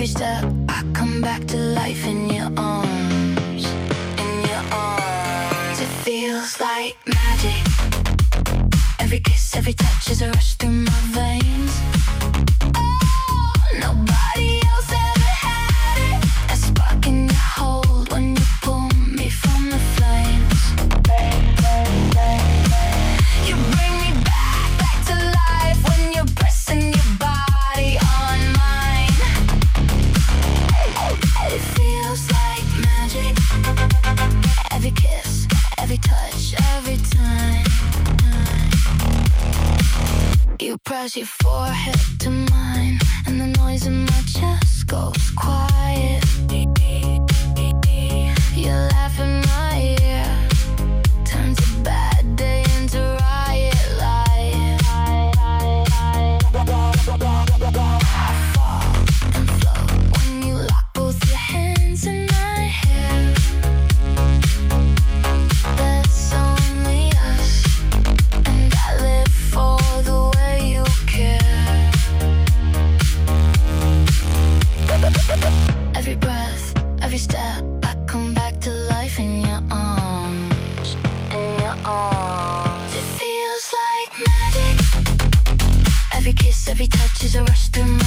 every step, I come back to life in your arms. In your arms, it feels like magic. Every kiss, every touch is a rush through my veins. Oh, nobody else ever had it. That spark in your hold when you pull me from the flames. You bring me back to life when you're pressing your body on mine. It feels like magic. Every kiss, every touch, every time. You press your forehead to mine, and the noise in my chest goes quiet. You laugh in my ear, turns a bad day into riot life. I fall and float when you lock both your hands in my hair. There's only us, and I live for the way you care. Every breath, every step, I come back to life in your arms. In your arms, it feels like magic. Every kiss, every touch is a rush through my